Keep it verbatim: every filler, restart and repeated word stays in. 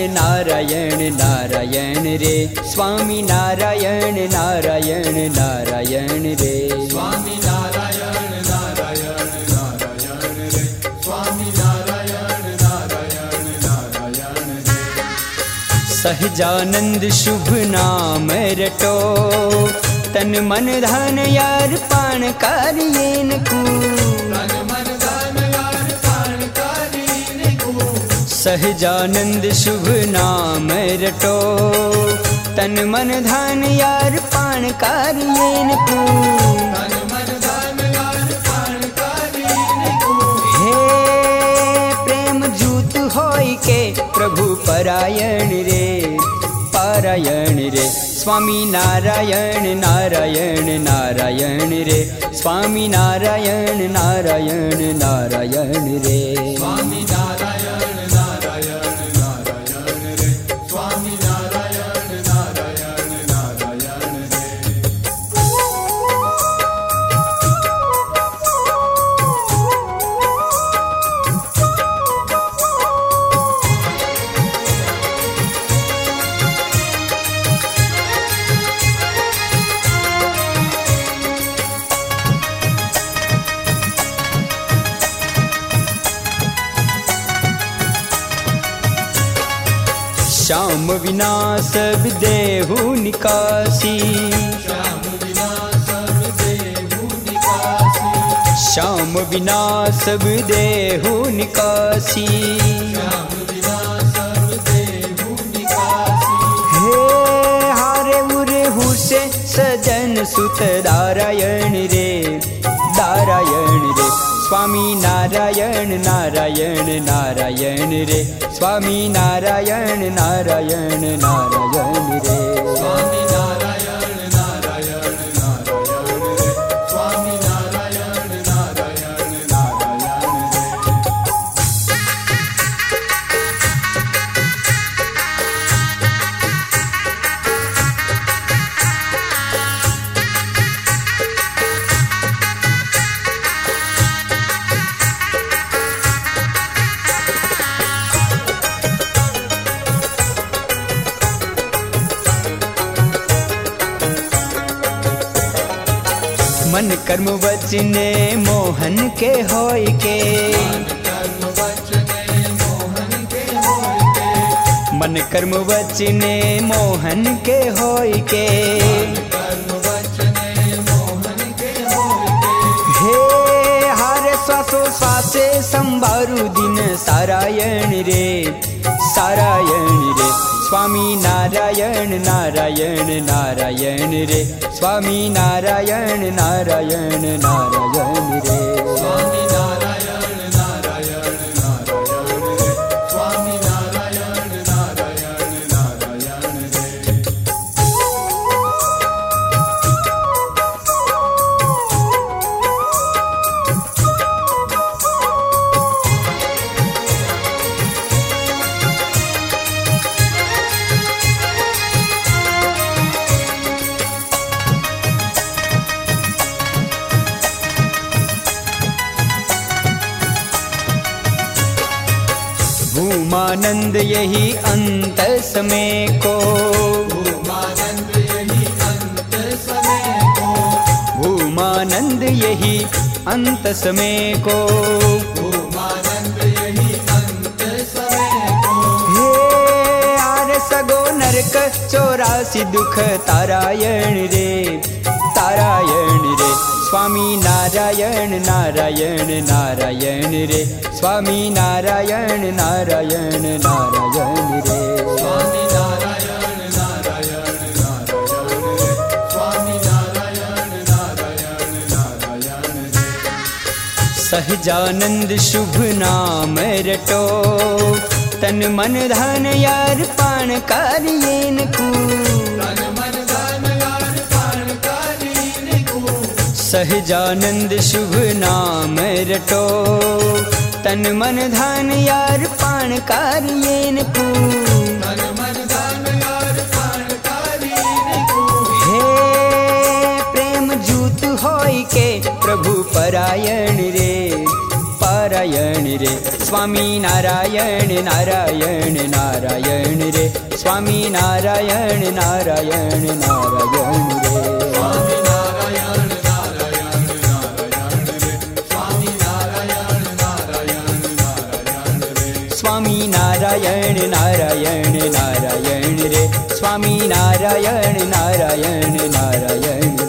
नारायण नारायण रे स्वामी नारायण नारायण नारायण रे स्वामी नारायण नारायण नारायण रे स्वामी नारायण नारायण नारायण रे। सहजानंद शुभ नाम रटो तन मन धन यार पाण कारियेन को तन मन धन यार पाण कारियेन को। सहजानंद शुभ नाम रटो तन मन धन यार पाण कारियेन को तन मन धन यार पाण कारियेन को। हे प्रेम जूत होय के प्रभु परायण रे पारायण रे स्वामी नारायण नारायण नारायण रे स्वामी नारायण नारायण नारायण रे स्वामी नारायण नारायण नारायण रे स्वामी नारायण नारायण नारायण रे। श्याम विना सब देहु निकासी श्याम विना सब देहु निकासी। श्याम विना सब देहु निकासी श्याम विना सब देहु निकासी। हे हारे उरे हुसे सजन सुत नारायण रे नारायण रे स्वामी नारायण नारायण नारायण रे स्वामी नारायण नारायण नारायण रे स्वामी नारायण नारायण नारायण रे स्वामी नारायण नारायण नारायण रे। मन कर्म वचने मोहन के होय के कर्म वचने मोहन के होय के। मन कर्म वचने मोहन के होय के कर्म वचने मोहन के होय के। हे हारे श्वासो श्वासे संभारू दिन सारायण रे सारायण रे स्वामी नारायण नारायण नारायण रे स्वामी नारायण नारायण नारायण रे स्वामी नारायण नारायण नारायण रे स्वामी नारायण नारायण नारायण रे। भूमानंद यही अंत समय को भूमानंद यही अंत समय को। भूमानंद यही अंत समय को भूमानंद यही अंत समय को। हे आर सगो नरक चौरासी दुख तारायण रे तारायण रे स्वामी नारायण नारायण नारायण रे स्वामी नारायण नारायण नारायण रे स्वामी नारायण नारायण नारायण रे स्वामी नारायण नारायण नारायण रे। सहजानंद शुभ नाम रटो तन मन धन यार पाण कारियेन को तन मन धन यार पाण कारियेन को। सहजानंद शुभ नाम रटो तन मन धन यार पाण कारियेन को तन मन धन यार पाण कारियेन को। हे प्रेम जूत होय के प्रभु परायण रे पारायण रे स्वामी नारायण नारायण नारायण रे स्वामी नारायण नारायण नारायण रे स्वामी नारायण नारायण नारायण रे स्वामी नारायण नारायण नारायण रे स्वामी नारायण नारायण नारायण रे स्वामी नारायण नारायण नारायण